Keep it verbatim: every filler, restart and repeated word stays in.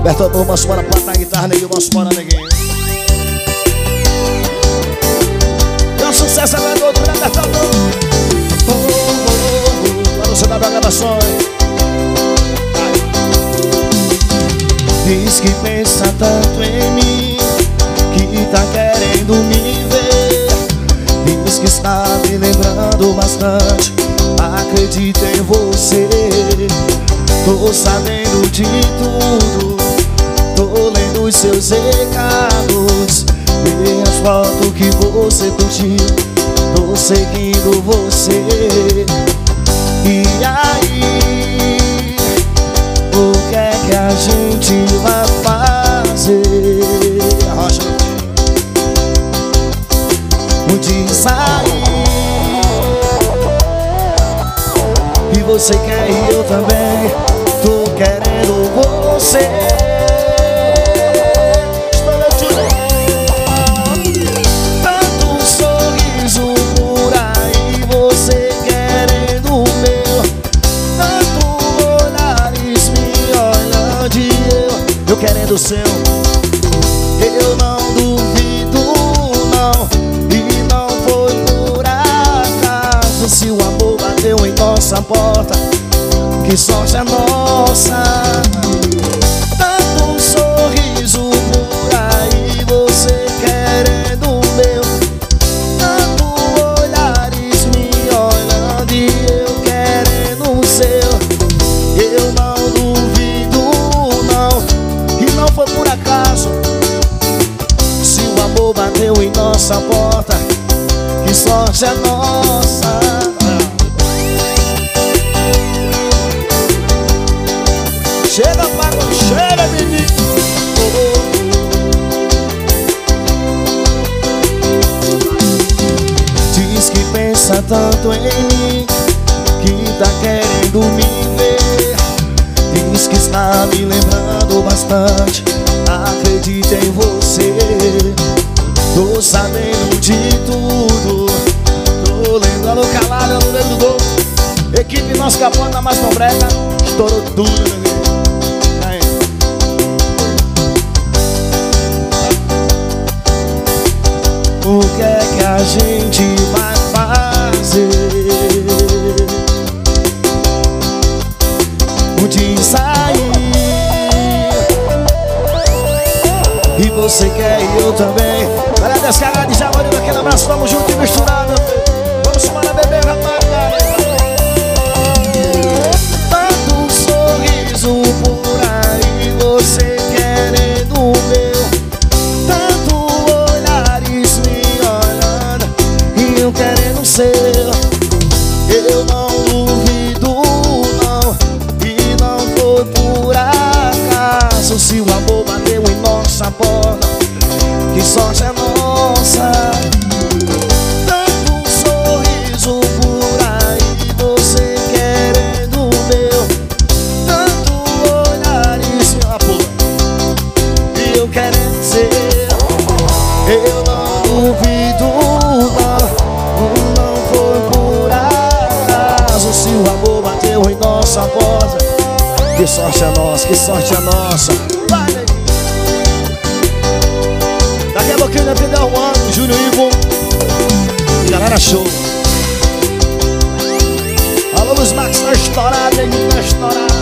Bertoldo, nosso bora plata na guitarra, neguinho, nosso bora neguinho. E o sucesso agora do outro, né, Bertoldo? Oh, oh, oh, para o C W Gravações. Diz que pensa tanto em mim, que tá querendo me ver. Diz que está me lembrando bastante, acredita em você. Tô sabendo de tudo, tô lendo os seus recados, vi as fotos que você curtiu, tô seguindo você. E aí, o que é que a gente vai fazer? Arrocha. Diz aí que você quer e eu também tô querendo você. Tanto sorriso por aí, você querendo o meu, tanto olhares me olhando e eu, eu querendo o seu. Eu não duvido não, e não foi por acaso. Se o amor bateu em nossa porta, que sorte a nossa. Tanto um sorriso por aí, você querendo o meu, tanto olhares me olhando e eu querendo o seu. Eu não duvido não, e não foi por acaso. Se o amor bateu em nossa porta, que sorte a nossa. Chega, pago, chega, menino. Oh, oh. Diz que pensa tanto em mim, que tá querendo me ver. Diz que está me lembrando bastante, acredita em você. Tô sabendo de tudo, tô lendo. Alô, calado, alô, lendo do equipe, nosso capota mais completa. Estourou tudo, né? O que é que a gente vai fazer? Diz aí, e você quer e eu também. Galera descarada de Javari, aquele abraço, vamos junto e misturado. Vamos chamar a bebê, rapaz. Tanto um sorriso por aí, você querendo o meu, tanto olhares me olhando e eu querendo o seu. Eu não duvido não, e não foi por acaso. Se o amor bateu em nossa porta, que sorte é nossa. Tanto um sorriso por aí, você querendo o meu, tanto olhares me olhando e eu querendo ser. Eu não duvido não, não foi por acaso. Se o amor bateu em nossa porta, que sorte é nossa, que sorte é nossa. Vai, neguinho. Daqui a pouquinho ainda tem Del Juan, Júnior Ivo e galera show. Alô, Luiz Max, tá estourado, neguinho, tá estourado.